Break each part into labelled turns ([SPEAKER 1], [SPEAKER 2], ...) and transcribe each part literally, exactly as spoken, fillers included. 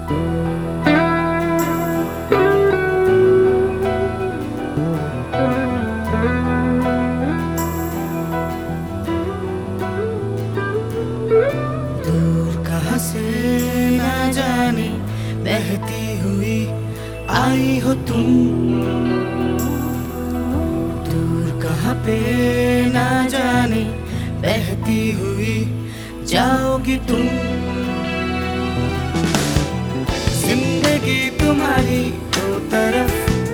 [SPEAKER 1] दूर कहाँ से न जाने बहती हुई आई हो तुम, दूर कहाँ पे न जाने बहती हुई जाओगी तुम। जिंदगी तुम्हारी दो तरफ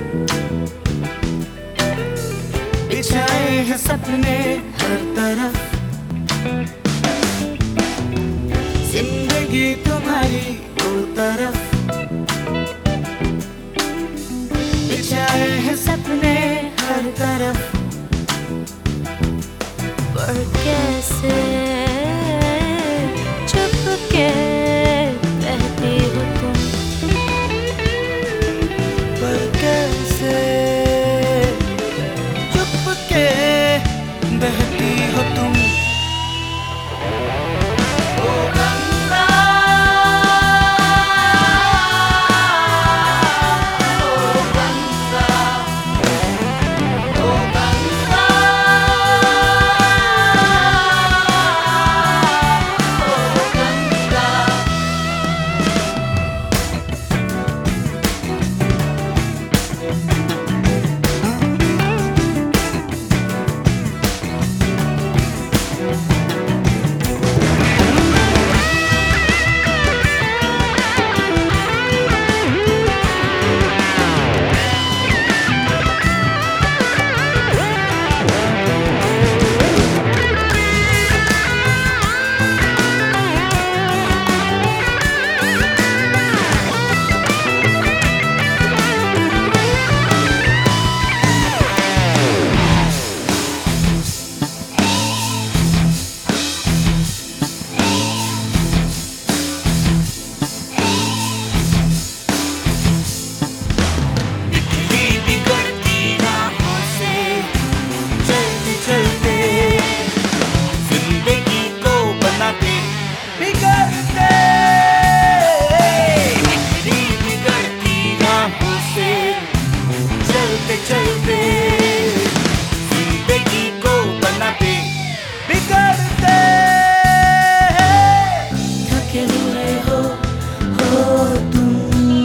[SPEAKER 1] बिछाए हैं सपने हर तरफ, जिंदगी तुम्हारी दो तरफ बिछाए हैं सपने हर तरफ।
[SPEAKER 2] पर कैसे चुपके बहती हो तुम,
[SPEAKER 1] पर कैसे चुपके बहती हो तुम। चलते जिंदगी को बनाते बिगड़ते, थके हुए हो हो तुम,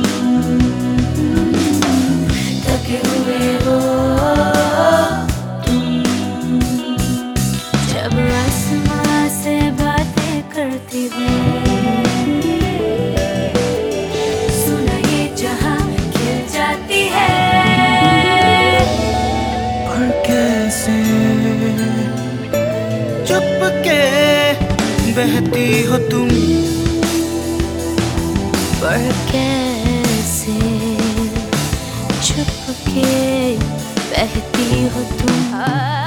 [SPEAKER 1] थके हुए हो तुम।
[SPEAKER 2] जब आसमां से बातें करती हूँ, सुना ये जहां खिल जाती है।
[SPEAKER 1] चुपके बहती हो तुम,
[SPEAKER 2] पर कैसे चुपके बहती हो तुम।